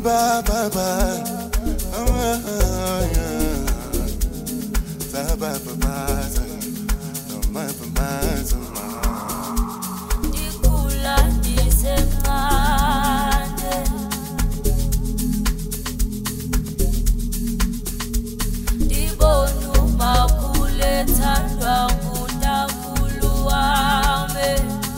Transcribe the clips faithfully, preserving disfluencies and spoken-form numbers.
Bye bye bye. Oh, yeah. Bye bye bye bye. No my bye bye. Ikula disemande. Dibonu makule tandwa ngutakulu wame.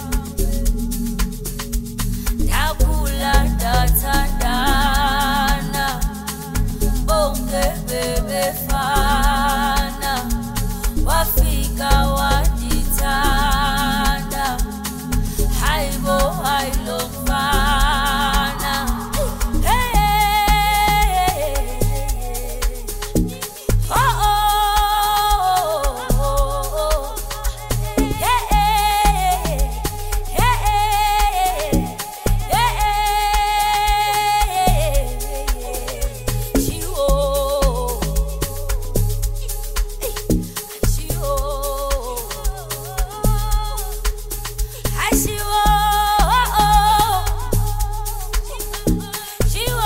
Dakula datandana. Bonge bebe fana. Wafika waditanda. Haibo hailo fana. Hey, hey, oh, oh, oh, oh. Yeah, yeah, yeah, yeah. Chiwo, chiwo, chiwo, chiwo.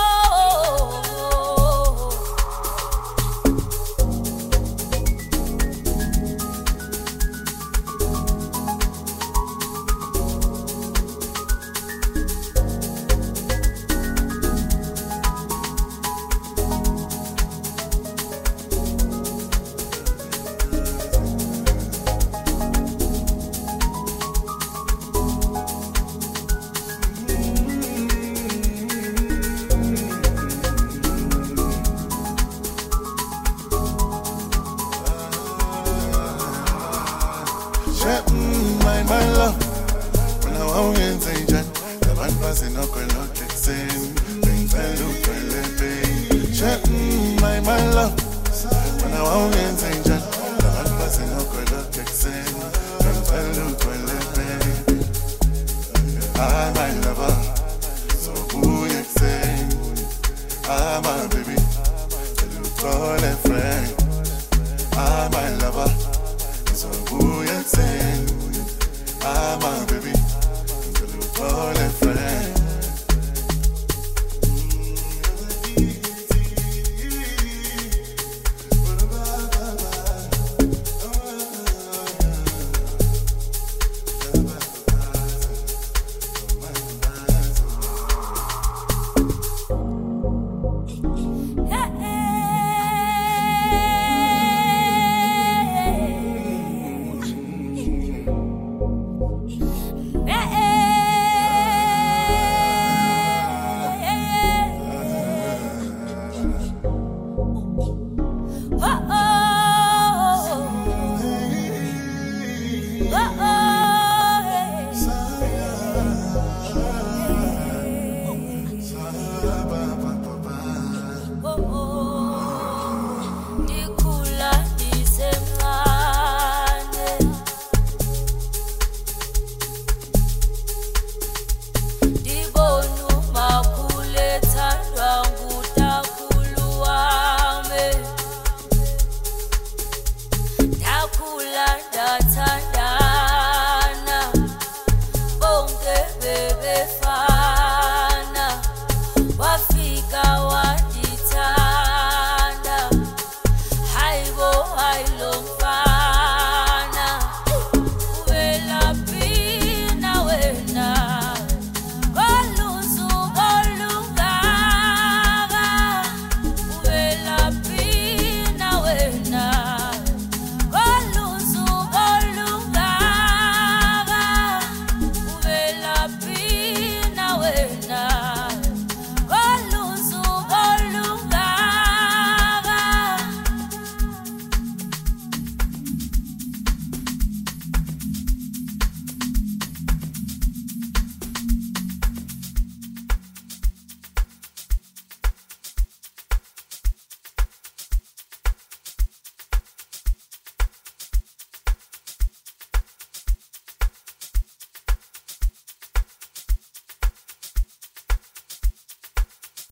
Shit, mm, my, my love. When I want to say that, the man passing up and not fixing. Bring fellow, fellow, baby. Shit, mm, my, my love. When I want to say